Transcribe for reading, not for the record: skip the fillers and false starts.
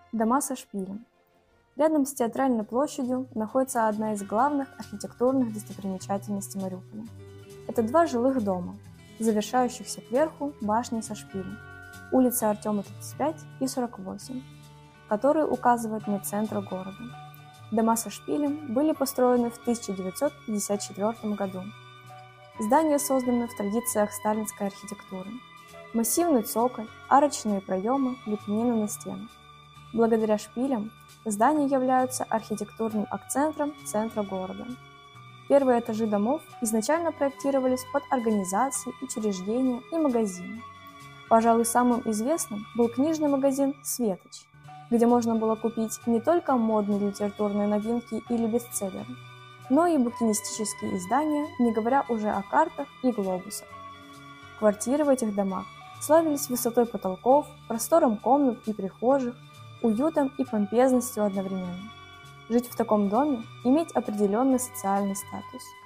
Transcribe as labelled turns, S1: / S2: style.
S1: Дома со шпилем. Рядом с Театральной площадью находится одна из главных архитектурных достопримечательностей Мариуполя. Это два жилых дома, завершающихся кверху башней со шпилем, улицы Артема 35 и 48, которые указывают на центр города. Дома со шпилем были построены в 1954 году. Здания созданы в традициях сталинской архитектуры. Массивный цоколь, арочные проемы, лепнина на стенах. Благодаря шпилям здания являются архитектурным акцентом центра города. Первые этажи домов изначально проектировались под организации, учреждения и магазины. Пожалуй, самым известным был книжный магазин «Светоч», где можно было купить не только модные литературные новинки или бестселлеры, но и букинистические издания, не говоря уже о картах и глобусах. Квартиры в этих домах славились высотой потолков, простором комнат и прихожих, уютом и помпезностью одновременно. Жить в таком доме – иметь определенный социальный статус.